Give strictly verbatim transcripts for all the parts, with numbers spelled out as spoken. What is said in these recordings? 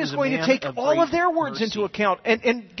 is was a going to man take of all great of their words mercy. into account. And, and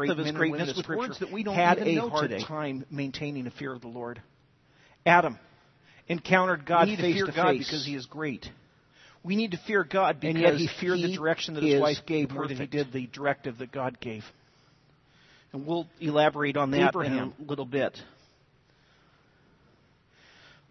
great of his men and women greatness of with Scripture words that we don't had even a know hard today. time maintaining a fear of the Lord. Adam encountered God we need face to fear to God face. because He is great. We need to fear God because and yet he feared he the direction that his is wife gave more than he perfect. did the directive that God gave. And we'll elaborate on that Abraham. in a little bit.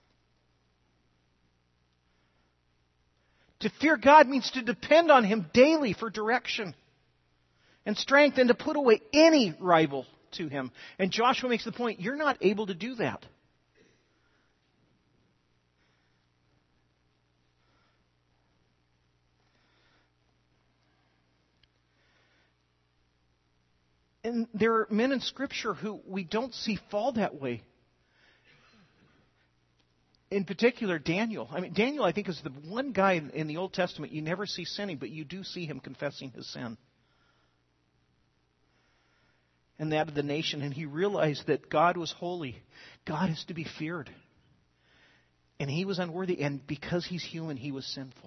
To fear God means to depend on Him daily for direction and strength, and to put away any rival to Him. And Joshua makes the point, you're not able to do that. And there are men in Scripture who we don't see fall that way. In particular, Daniel. I mean, Daniel, I think, is the one guy in, in the Old Testament you never see sinning, but you do see him confessing his sin. And that of the nation. And he realized that God was holy. God is to be feared. And he was unworthy. And because he's human, he was sinful.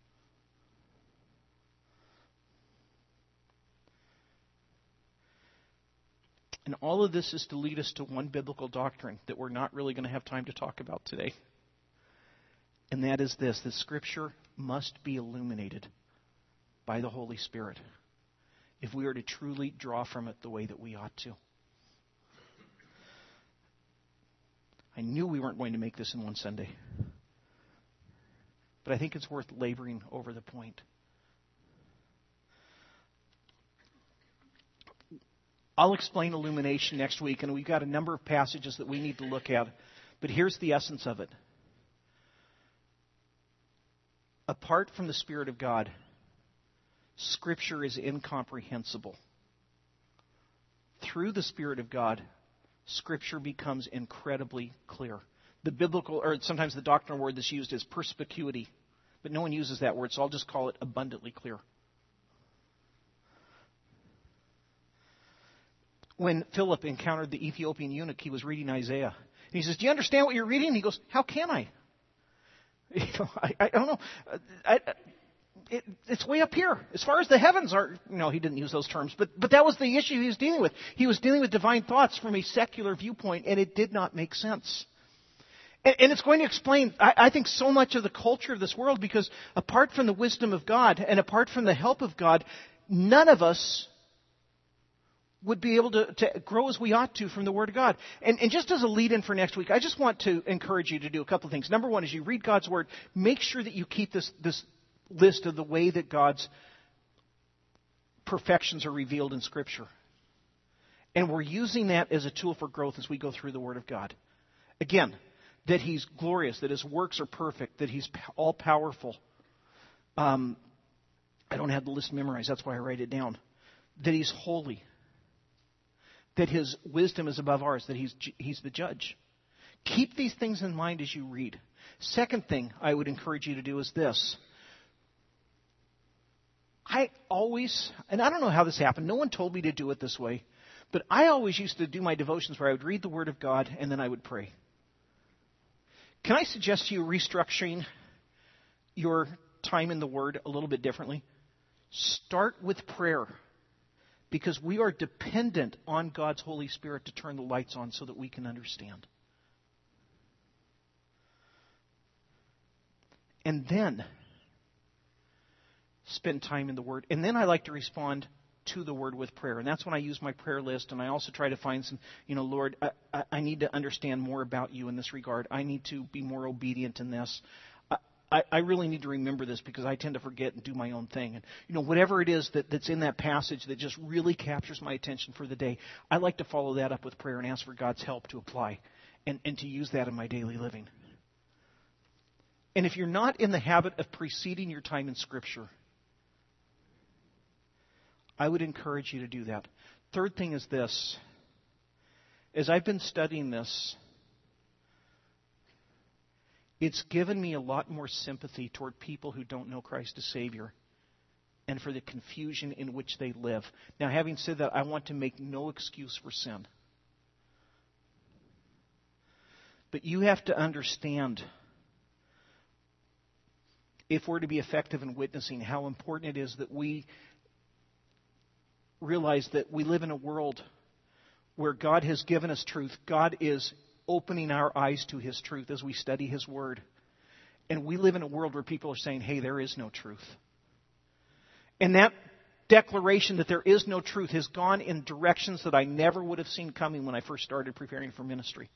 And all of this is to lead us to one biblical doctrine that we're not really going to have time to talk about today. And that is this, that Scripture must be illuminated by the Holy Spirit if we are to truly draw from it the way that we ought to. I knew we weren't going to make this in one Sunday. But I think it's worth laboring over the point. I'll explain illumination next week, and we've got a number of passages that we need to look at. But here's the essence of it. Apart from the Spirit of God, Scripture is incomprehensible. Through the Spirit of God, Scripture becomes incredibly clear. The biblical, or sometimes the doctrinal word that's used is perspicuity, but no one uses that word, so I'll just call it abundantly clear. When Philip encountered the Ethiopian eunuch, he was reading Isaiah. And he says, do you understand what you're reading? And he goes, how can I? You know, I, I don't know. I, it, it's way up here. As far as the heavens are, no, he didn't use those terms. But, but that was the issue he was dealing with. He was dealing with divine thoughts from a secular viewpoint, and it did not make sense. And, and it's going to explain, I, I think, so much of the culture of this world, because apart from the wisdom of God and apart from the help of God, none of us would be able to, to grow as we ought to from the Word of God. And, and just as a lead-in for next week, I just want to encourage you to do a couple of things. Number one, as you read God's Word, make sure that you keep this, this list of the way that God's perfections are revealed in Scripture. And we're using that as a tool for growth as we go through the Word of God. Again, that He's glorious, that His works are perfect, that He's all-powerful. Um, I don't have the list memorized, that's why I write it down. That He's holy. That His wisdom is above ours, that he's, he's the judge. Keep these things in mind as you read. Second thing I would encourage you to do is this. I always, and I don't know how this happened, no one told me to do it this way, but I always used to do my devotions where I would read the Word of God and then I would pray. Can I suggest to you restructuring your time in the Word a little bit differently? Start with prayer. Because we are dependent on God's Holy Spirit to turn the lights on so that we can understand. And then spend time in the Word. And then I like to respond to the Word with prayer. And that's when I use my prayer list. And I also try to find some, you know, Lord, I, I need to understand more about you in this regard. I need to be more obedient in this. I, I really need to remember this because I tend to forget and do my own thing. And, you know, whatever it is that, that's in that passage that just really captures my attention for the day, I like to follow that up with prayer and ask for God's help to apply and, and to use that in my daily living. And if you're not in the habit of preceding your time in Scripture, I would encourage you to do that. Third thing is this. As I've been studying this, it's given me a lot more sympathy toward people who don't know Christ as Savior and for the confusion in which they live. Now, having said that, I want to make no excuse for sin. But you have to understand, if we're to be effective in witnessing, how important it is that we realize that we live in a world where God has given us truth. God is opening our eyes to His truth as we study His Word. And we live in a world where people are saying, hey, there is no truth. And that declaration that there is no truth has gone in directions that I never would have seen coming when I first started preparing for ministry.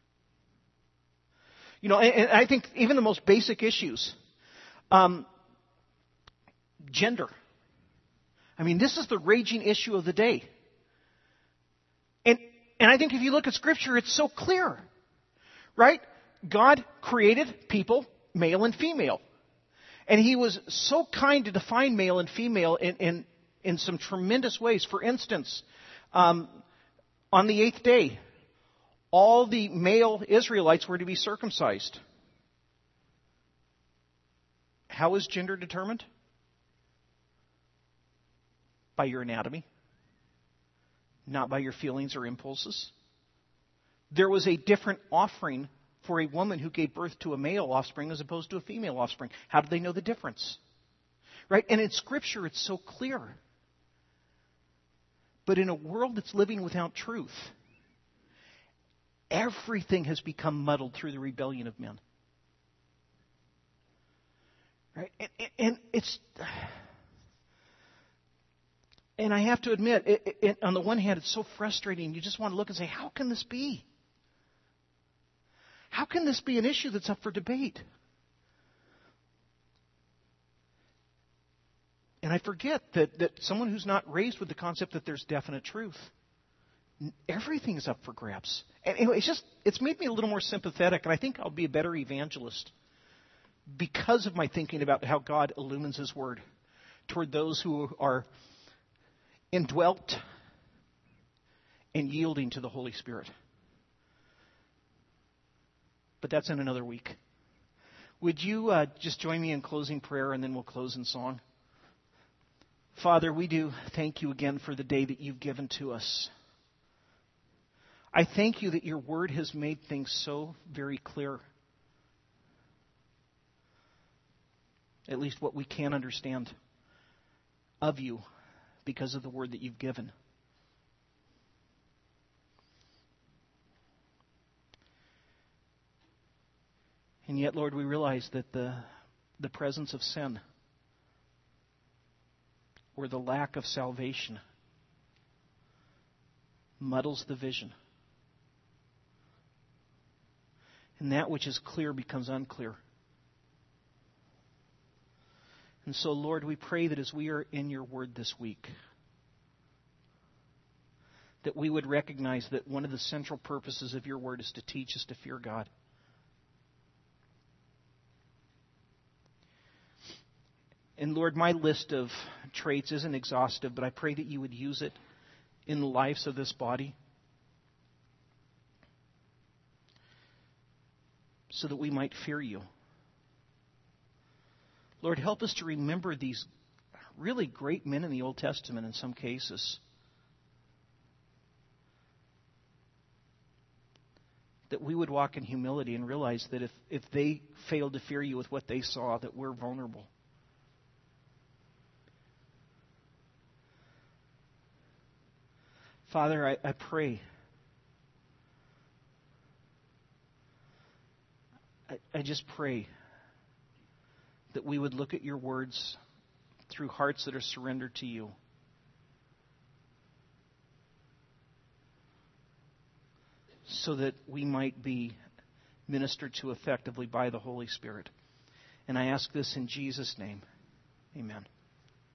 You know, and I think even the most basic issues, um, gender. I mean, this is the raging issue of the day. And And I think if you look at Scripture, it's so clear, right? God created people, male and female. And He was so kind to define male and female in, in, in some tremendous ways. For instance, Um, on the eighth day, all the male Israelites were to be circumcised. How is gender determined? By your anatomy, not by your feelings or impulses. There was a different offering for a woman who gave birth to a male offspring as opposed to a female offspring. How did they know the difference? Right? And in Scripture, it's so clear. But in a world that's living without truth, everything has become muddled through the rebellion of men. Right? And, and it's... And I have to admit, it, it, on the one hand, it's so frustrating. You just want to look and say, how can this be? How can this be an issue that's up for debate? And I forget that, that someone who's not raised with the concept that there's definite truth, everything is up for grabs. And anyway, it's just, it's made me a little more sympathetic, and I think I'll be a better evangelist because of my thinking about how God illumines His Word toward those who are indwelt and yielding to the Holy Spirit. But that's in another week. Would you uh, just join me in closing prayer, and then we'll close in song? Father, we do thank you again for the day that you've given to us. I thank you that your word has made things so very clear. At least what we can understand of you because of the word that you've given. And yet, Lord, we realize that the, the presence of sin or the lack of salvation muddles the vision. And that which is clear becomes unclear. And so, Lord, we pray that as we are in your word this week, that we would recognize that one of the central purposes of your word is to teach us to fear God. And Lord, my list of traits isn't exhaustive, but I pray that you would use it in the lives of this body so that we might fear you. Lord, help us to remember these really great men in the Old Testament in some cases. That we would walk in humility and realize that if, if they failed to fear you with what they saw, that we're vulnerable. Father, I, I pray. I, I just pray that we would look at your words through hearts that are surrendered to you. So that we might be ministered to effectively by the Holy Spirit. And I ask this in Jesus' name. Amen.